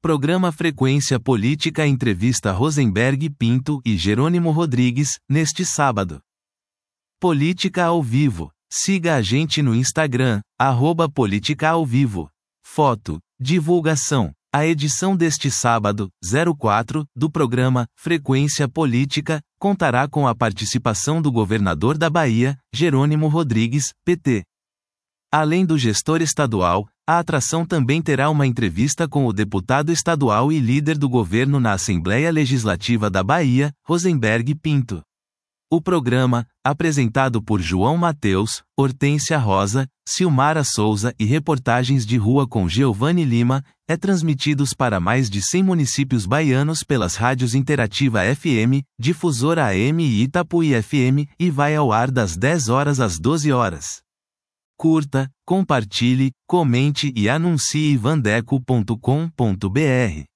Programa Frequência Política entrevista Rosenberg Pinto e Jerônimo Rodrigues, neste sábado. Política ao vivo. Siga a gente no Instagram, @politicaauvivo. Foto, divulgação. A edição deste sábado, 04, do programa Frequência Política, contará com a participação do governador da Bahia, Jerônimo Rodrigues, PT. Além do gestor estadual, a atração também terá uma entrevista com o deputado estadual e líder do governo na Assembleia Legislativa da Bahia, Rosenberg Pinto. O programa, apresentado por João Mateus, Hortência Rosa, Silmara Souza e reportagens de rua com Giovanni Lima, é transmitido para mais de 100 municípios baianos pelas rádios Interativa FM, Difusora AM e Itapuí FM, e vai ao ar das 10 horas às 12 horas. Curta, compartilhe, comente e anuncie vandeco.com.br.